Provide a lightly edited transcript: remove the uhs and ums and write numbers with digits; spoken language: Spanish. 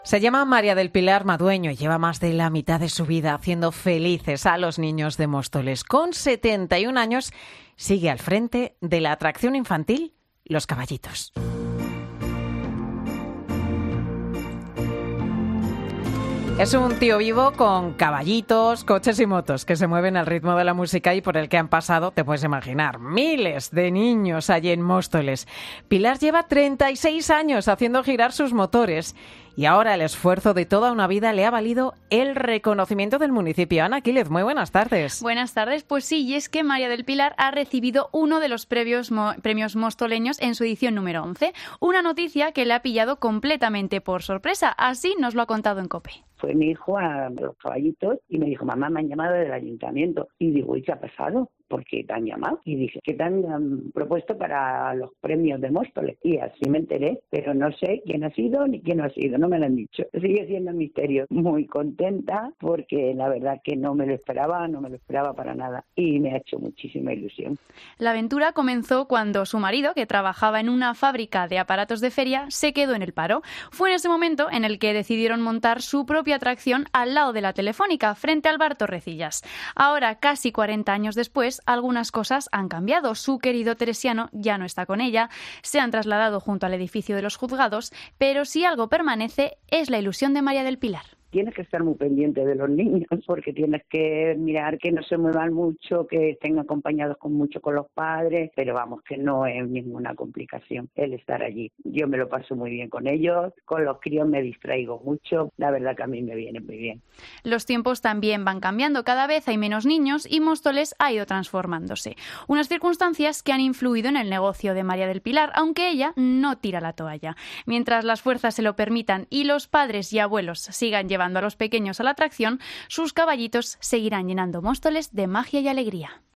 Se llama María del Pilar Madueño y lleva más de la mitad de su vida haciendo felices a los niños de Móstoles. Con 71 años sigue al frente de la atracción infantil Los Caballitos. Es un tío vivo con caballitos, coches y motos que se mueven al ritmo de la música y por el que han pasado, te puedes imaginar, miles de niños allí en Móstoles. Pilar lleva 36 años haciendo girar sus motores y ahora el esfuerzo de toda una vida le ha valido el reconocimiento del municipio. Ana Quílez, muy buenas tardes. Buenas tardes, pues sí, y es que María del Pilar ha recibido uno de los premios mostoleños en su edición número 11, una noticia que le ha pillado completamente por sorpresa, así nos lo ha contado en COPE. Fue mi hijo a Los Caballitos y me dijo, mamá, me han llamado del ayuntamiento. Y digo, ¿y qué ha pasado? ¿Por qué te han llamado? Y dije, ¿qué te han propuesto para los premios de Móstoles? Y así me enteré, pero no sé quién ha sido ni quién no ha sido, no me lo han dicho. Sigue siendo un misterio. Muy contenta porque la verdad que no me lo esperaba para nada y me ha hecho muchísima ilusión. La aventura comenzó cuando su marido, que trabajaba en una fábrica de aparatos de feria, se quedó en el paro. Fue en ese momento en el que decidieron montar su propia atracción al lado de la Telefónica, frente al bar Torrecillas. Ahora, casi 40 años después, algunas cosas han cambiado. Su querido teresiano ya no está con ella, se han trasladado junto al edificio de los juzgados, pero si algo permanece es la ilusión de María del Pilar. Tienes que estar muy pendiente de los niños porque tienes que mirar que no se muevan mucho, que estén acompañados con los padres, pero vamos, que no es ninguna complicación el estar allí. Yo me lo paso muy bien con ellos, con los críos me distraigo mucho, la verdad que a mí me viene muy bien. Los tiempos también van cambiando, cada vez hay menos niños y Móstoles ha ido transformándose. Unas circunstancias que han influido en el negocio de María del Pilar, aunque ella no tira la toalla. Mientras las fuerzas se lo permitan y los padres y abuelos sigan llevando a los pequeños a la atracción, sus caballitos seguirán llenando Móstoles de magia y alegría.